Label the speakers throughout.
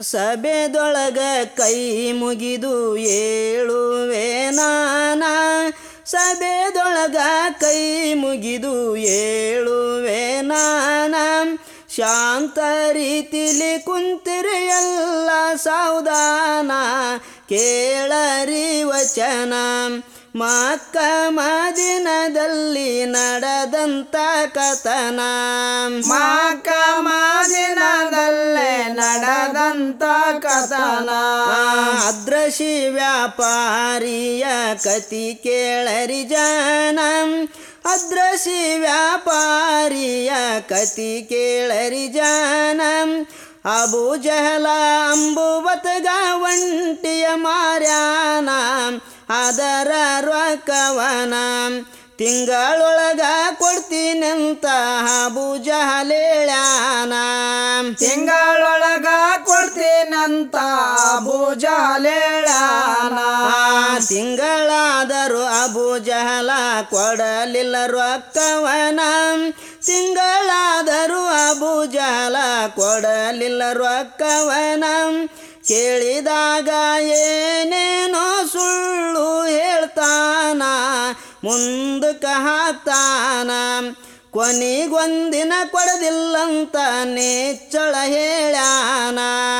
Speaker 1: ಸಭೆದೊಳಗ ಕೈ ಮುಗಿದು ಏಳುವೆ ನಾನ ಸಭೆದೊಳಗ ಕೈ ಮುಗಿದು ಏಳುವೆ ನಾನ ಶಾಂತ ರೀತಿಲಿ ಕುಂತಿರಿ ಎಲ್ಲ ಸಾವಧಾನ ಕೇಳರಿ ವಚನ ಮಕ್ಕ ಮದಿನದಲ್ಲಿ ನಡೆದಂತ ಕಥನ
Speaker 2: ಮಕ್ಕ ಮದಿನದಲ್ಲೇ ನಡೆದಂತ ಕಥನ
Speaker 1: ಅದ್ರಶಿ ವ್ಯಾಪಾರಿಯ ಕತಿ ಕೇಳರಿ ಜನ ಅದ್ರಶಿ ವ್ಯಾಪಾರಿಯ ಕತಿ ಕೇಳರಿ ಜನ ಅಬು ಜಹಲ ಅಂಬುವತಗ ಒಂಟಿಯ ಮಾರ್ಯಾನ ಅದರ ರೊಕ್ಕವನ ತಿಂಗಳೊಳಗ ಕೊಡ್ತೀನಂತ ಅಬು ಜಹಲೇಳ್ಯಾನ
Speaker 2: ತಿಂಗಳೊಳಗ ಕೊಡ್ತೀನಂತ ಅಬು ಜಹಲೇಳ್ಯಾನ
Speaker 1: ತಿಂಗಳಾದರೂ ಅಬು ಜಹಲ ಕೊಡಲಿಲ್ಲ ರೊಕ್ಕವನ ತಿಂಗಳಾದರೂ ಅಬು ಜಹಲ ಕೊಡಲಿಲ್ಲ ರೊಕ್ಕವನ ಕೇಳಿದಾಗ ಏನೇನೋ ಸುಳ್ಳು ಹೇಳ್ತಾನ ಮುಂದಕ್ಕೆ ಹಾಕ್ತಾನ ಕೊನೆಗೊಂದಿನ ಕೊಡದಿಲ್ಲಂತ ನೆಚ್ಚಳ ಹೇಳ್ಯಾನ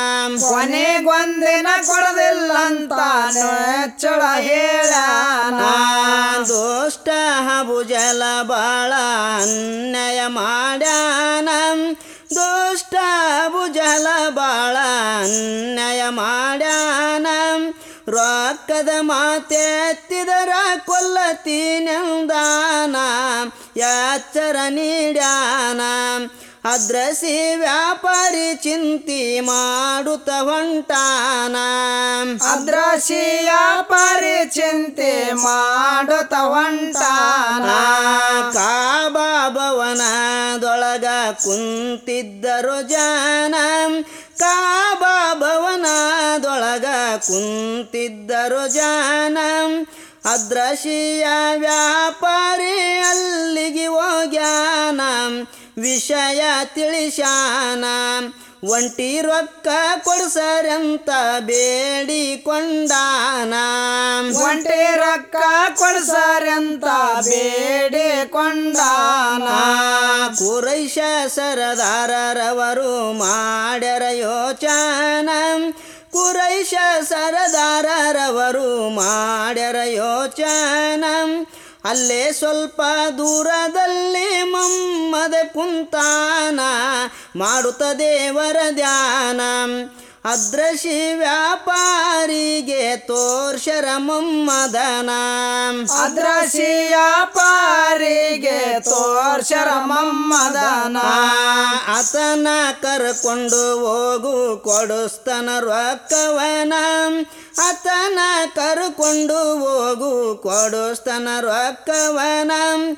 Speaker 2: ಕೊನೆಗೊಂದಿನ ಕೊಡದಿಲ್ಲಂತ ನೆಚ್ಚಳ ಹೇಳ್ಯಾನ
Speaker 1: ದೋಷ್ಟ ಅಬು ಜಹಲ ಬಾಳ ಅನ್ಯಾಯ ಮಾಡ್ಯಾನ ದೋಷ್ಟ ಅಬು ಜಹಲ ಬಾಳ ಅನ್ಯಾಯ ಮಾಡ್ಯಾನ ರೊಕ್ಕದ ಮಾತೆತ್ತಿದರ ಕೊಲ್ಲತೀನೆಂದಾನ ಎಚ್ಚರ ನೀಡ್ಯಾನ ಅದ್ರಸಿ ವ್ಯಾಪಾರಿ ಚಿಂತಿ ಮಾಡುತ್ತ ಹೊಂಟಾನ
Speaker 2: ಅದ್ರಸಿ ವ್ಯಾಪಾರಿ ಚಿಂತೆ ಮಾಡುತ್ತ ಹೊಂಟಾನ
Speaker 1: ಕಾಬಾ ಭವನದೊಳಗ ಕುಂತಿದ್ದರು ಜನ ಕಾಬಾ ಭವನದೊಳಗ ಕುಂತಿದ್ದರು ಜನ ಅದ್ರಶಿಯ ವ್ಯಾಪಾರಿ ಅಲ್ಲಿಗೆ ಹೋಗ್ಯಾನ ವಿಷಯ ತಿಳಿಸ್ಯಾನ ಒಂಟಿ ರೊಕ್ಕ ಕೊಡ್ಸರಂತ ಬೇಡಿಕೊಂಡಾನ
Speaker 2: ಒಂಟಿ ರೊಕ್ಕ ಕೊಡ್ಸರಂತ ಬೇಡಿಕೊಂಡಾನ
Speaker 1: ಕುರೈಶ ಸರದಾರರವರು ಮಾಡ್ಯಾರ ಯೋಚನ ಕುರೈಶ ಸರದಾರರವರು ಮಾಡ್ಯಾರ ಯೋಚನ ಅಲ್ಲೇ ಸ್ವಲ್ಪ ದೂರದಲ್ಲಿ ಮಮ್ಮದ ಕುಂತಾನ ಮಾಡುತ್ತ ದೇವರ ಧ್ಯಾನ ಅದ್ರಶಿ ವ್ಯಾಪಾರಿಗೆ ತೋರ್ಷರ ಮಮ್ಮದನ
Speaker 2: ಅದ್ರಶಿ ವ್ಯಾಪಾರಿಗೆ ತೋರ್ಷರ ಮಮ್ಮದನ
Speaker 1: ಆತನ ಕರ್ಕೊಂಡು ಹೋಗು ಕೊಡಿಸ್ತನ ರೊಕ್ಕವನ ಆತನ ಕರ್ಕೊಂಡು ಹೋಗು ಕೊಡಿಸ್ತನ ರೊಕ್ಕವನ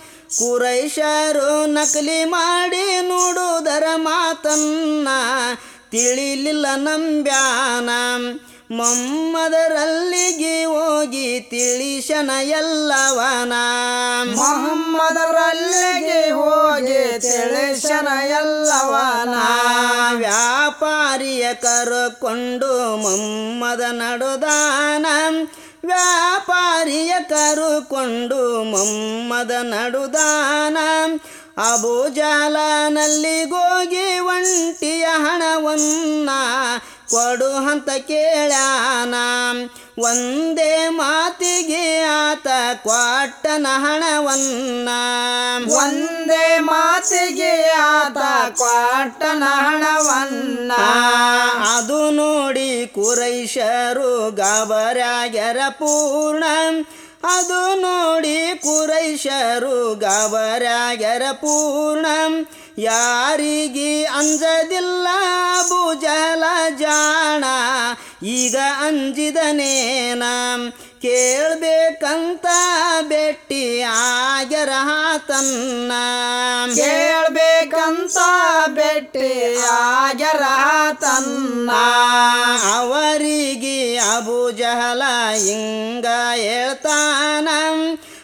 Speaker 1: ಕುರೈಶರು ನಕಲಿ ಮಾಡಿ ನೋಡುವುದರ ಮಾತನ್ನ ತಿಳಿಲಿಲ್ಲ ನಂಬ್ಯಾನ ಮೊಹಮ್ಮದರಲ್ಲಿಗೆ ಹೋಗಿ ತಿಳಿಶನ ಎಲ್ಲವನ
Speaker 2: ಮೊಹಮ್ಮದರಲ್ಲಿಗೆ ಹೋಗಿ ತಿಳಿಶನ ಎಲ್ಲವನ
Speaker 1: ವ್ಯಾಪಾರಿಯ ಕರ್ಕೊಂಡು ಮೊಹಮ್ಮದ ನಡುದಾನ ವ್ಯಾಪಾರಿಯ ಕರುಕೊಂಡು ಮೊಹಮ್ಮದ ನಡುದಾನ ಅಬು ಜಹಲನಲ್ಲಿಗೋಗಿ ಒಂಟಿಯ ಹಣವನ್ನ ಕೊಡು ಅಂತ ಕೇಳ್ಯಾನ ಒಂದೇ ಮಾತಿಗೆ ಆತ ಕೊಟ್ಟನ ಹಣವನ್ನ
Speaker 2: ಒಂದೇ ಮಾತಿಗೆ ಆತ ಕೊಟ್ಟನ ಹಣವನ್ನ
Speaker 1: ಅದು ನೋಡಿ ಕುರೈಶರು ಗಾಬರ್ಯಾಗ್ಯಾರ ಪೂರ್ಣ ಅದು ನೋಡಿ ಕುರೈಶರು ಗಾಬರ್ಯಾಗ್ಯಾರ ಪೂರ್ಣ ಯಾರಿಗೆ ಅಂಜದಿಲ್ಲ ಅಬು ಜಹಲ ಜಾಣ ಈಗ ಅಂಜಿದನೇನ ಕೇಳ್ಬೇಕಂತ ಬೆಟ್ಟಿ ಆಗ್ಯಾರ ಆತನ್ನ
Speaker 2: ಕೇಳ್ಬೇಕಂತ ಬೆಟ್ಟಿ ಆಗ್ಯಾರ ಆತನ್ನ
Speaker 1: ಅವರಿಗೆ ಅಬು ಜಹಲ ಹಿಂಗ ಹೇಳ್ತಾನ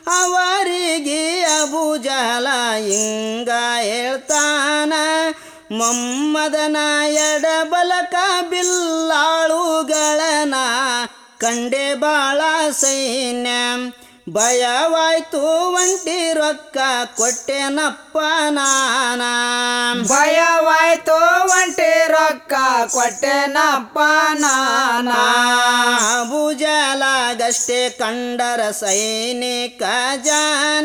Speaker 1: ಅವರಿಗೆ ಅಬು ಜಹಲ ಹಿಂಗ ಹೇಳ್ತಾನ ಮಮ್ಮದನ ಎಡಬಲಕ ಬಿಲ್ಲಾಳುಗಳನ ಕಂಡೆ ಬಾಳ ಸೈನ್ಯ ಭಯವಾಯ್ತು ಒಂಟಿ ರೊಕ್ಕ ಕೊಟ್ಟೆನಪ್ಪ ನಾನ
Speaker 2: ಭಯವಾಯ್ತು ಒಂಟಿ ರೊಕ್ಕ ಕೊಟ್ಟೆನಪ್ಪ ನಾನ
Speaker 1: ಅಬುಜಹಲಗಷ್ಟೇ ಕಂಡರ ಸೈನಿಕ ಜನ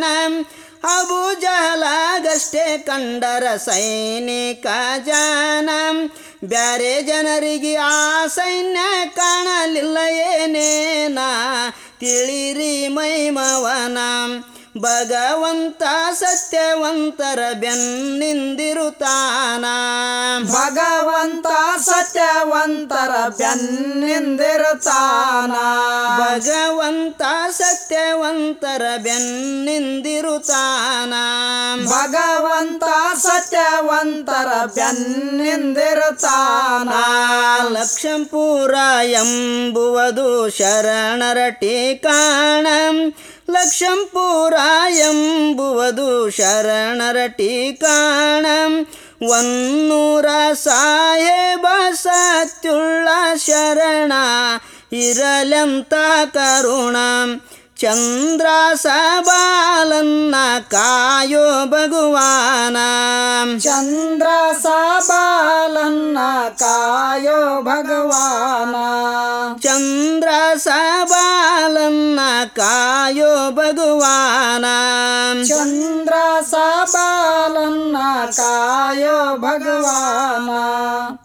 Speaker 1: ಅಬುಜಹಲಗಷ್ಟೇ ಕಂಡರ ಸೈನಿಕ ಜನ ಬ್ಯಾರೆ ಜನರಿಗೆ ಆ ಸೈನ್ಯ ಕಾಣಲಿಲ್ಲ ಏನೇನ ತಿಳಿರಿ ಮೈಮವನ ಭಗವಂತ ಸತ್ಯವಂತರ ಬೆನ್ನಿಂದಿರುತ್ತಾನ
Speaker 2: ಭಗವಂತ ಸತ್ಯವಂತರ ಬೆನ್ನಿಂದಿರುತ್ತಾನ
Speaker 1: ಭಗವಂತ ಸತ್ಯವಂತರ ಬೆನ್ನಿಂದಿರುತ್ತಾನ
Speaker 2: ಭಗವಂತ ಸತ್ಯವಂತರ ಬೆನ್ನಿಂದಿರುತ್ತಾನ
Speaker 1: ಲಕ್ಷಂಪುರ ಎಂಬುವುದು ಶರಣರ ಠಿಕಾಣ ಲಕ್ಷಂಪುರ ಎಂಬುವುದು ಶರಣರ ಠಿಕಾಣ ಒನ್ನೂರ ಸಾಹೇಬ ಸತ್ಯುಳ್ಳ ಶರಣ ಇರಲೆಂತ ಕರುಣ ಚಂದ್ರ ಸಬಾಲನ್ನ ಕಾಯೋ ಭಗವಾನ
Speaker 2: ಚಂದ್ರ ಸಬಾಲನ್ನ ಕಾಯೋ ಭಗವಾನ
Speaker 1: ಚಂದ್ರ ಸಬಾಲನ್ನ ಕಾಯೋ ಭಗವಾನ
Speaker 2: ಚಂದ್ರ ಸಬಾಲನ್ನ ಕಾಯೋ ಭಗವಾನ